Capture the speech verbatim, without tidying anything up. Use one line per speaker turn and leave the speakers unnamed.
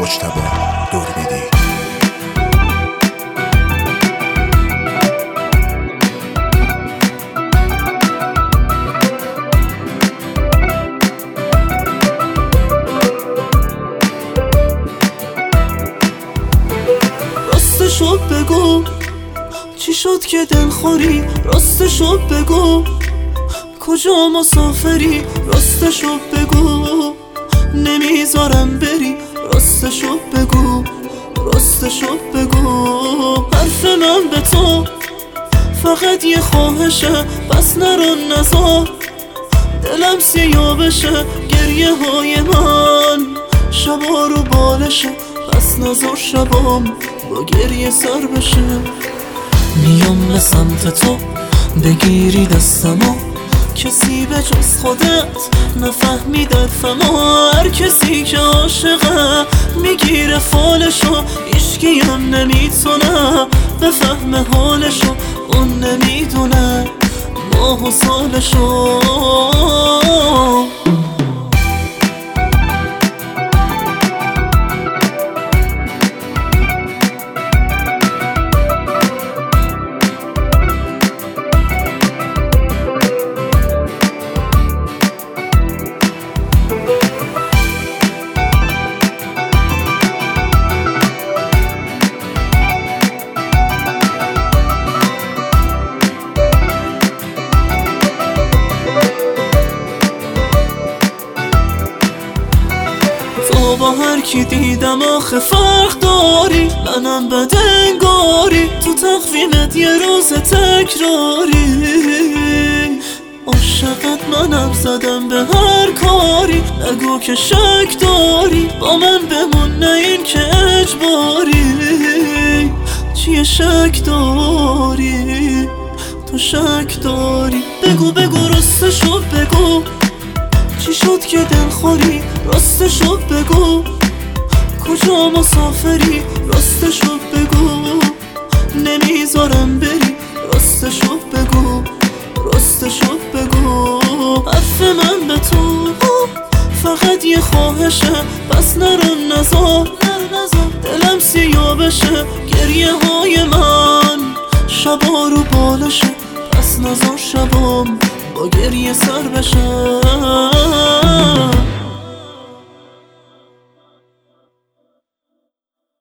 مجتبی دوربیدی.
راستشو بگو چی شد که دلخوری، راستشو بگو کجا مسافری، راستشو بگو نمیذارم بری، راستشو بگو راستشو بگو. حرف من به تو فقط یه خواهشه، بس نرو نزار دلم سیاه بشه، گریه های من شبا رو بالشه، پس نزار شبام با گریه سر بشه. میام به سمت تو بگیری دستمو، کسی به جز خودت نفهمیده فما. هر کسی که عاشقه میگیره فالشو، هیچکی هم نمیتونه بفهمه حالشو، اون نمیدونه ماه و سالشو. تو با هر کی دیدم آخه فرق داری، منم بدنگاری تو تقویمت یه روز تکراری. عاشقت منم زدم به هر کاری، نگو که شک داری با من بمون نه این که اجباری. چیه شک داری تو شک داری، بگو بگو راستشو بگو چی شد که دلخوری، راستشو بگو کجا مسافری، راستشو بگو نمیذارم بری، راستشو بگو راستشو بگو. حرف من به تو فقط یه خواهشه، پس نرو نزار دلم سیاه بشه، گریه های من شبا رو بالشه، پس نزار شبام با گریه سر بشه.